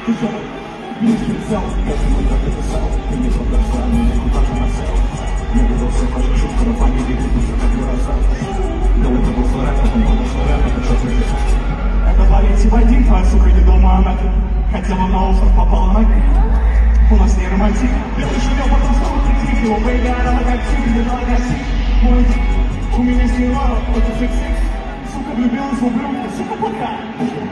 Ты что, видишь прицел? Я думаю, как ты писал. Ты мне продолжал, меня куда-то нацел. Я выдался ваша шутка, но память и грибуся как глаза. Но это был рэп, это был рэп, это что ты. Это Валенсий Вадим, твоя сука не дома, она хотела на остров, попала на крик. У нас не романтик. Я шумел, потом снова прикрик. Его поиграли на логотип, не на логотип. Мой дик, у меня сняла, это секс-секс. Сука влюбилась в ублюдка, сука пока.